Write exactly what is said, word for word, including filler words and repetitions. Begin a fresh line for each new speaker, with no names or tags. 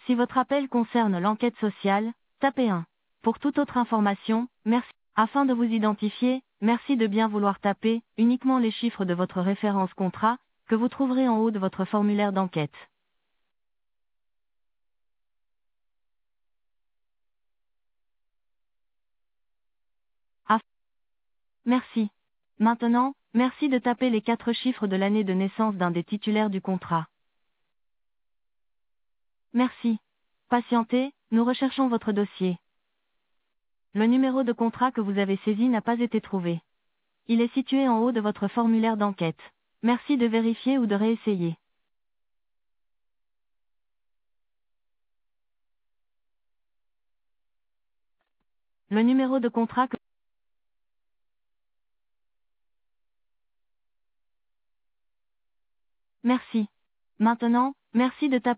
Si votre appel concerne l'enquête sociale, tapez un. Pour toute autre information, merci. Afin de vous identifier, merci de bien vouloir taper uniquement les chiffres de votre référence contrat, que vous trouverez en haut de votre formulaire d'enquête. Ah, merci. Maintenant, merci de taper les quatre chiffres de l'année de naissance d'un des titulaires du contrat. Merci. Patientez, nous recherchons votre dossier. Le numéro de contrat que vous avez saisi n'a pas été trouvé. Il est situé en haut de votre formulaire d'enquête. Merci de vérifier ou de réessayer. Le numéro de contrat que... Merci. Maintenant, merci de taper